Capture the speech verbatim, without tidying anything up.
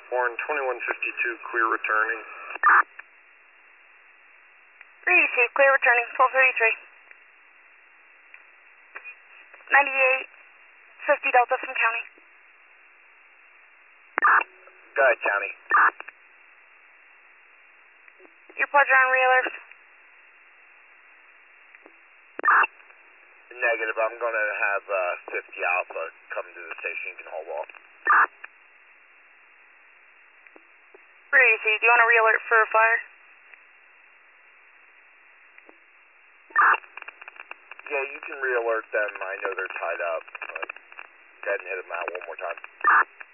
Warren twenty-one fifty-two, clear returning. three C, clear returning, twelve thirty-three. ninety-eight fifty Delta from County. Go ahead, County. Your pleasure on re-alert. Negative, I'm going to have uh, fifty Alpha come to the station. You can hold off. three C, do you want to re-alert for a fire? Yeah, you can re-alert them. I know they're tied up. But go ahead and hit them out one more time.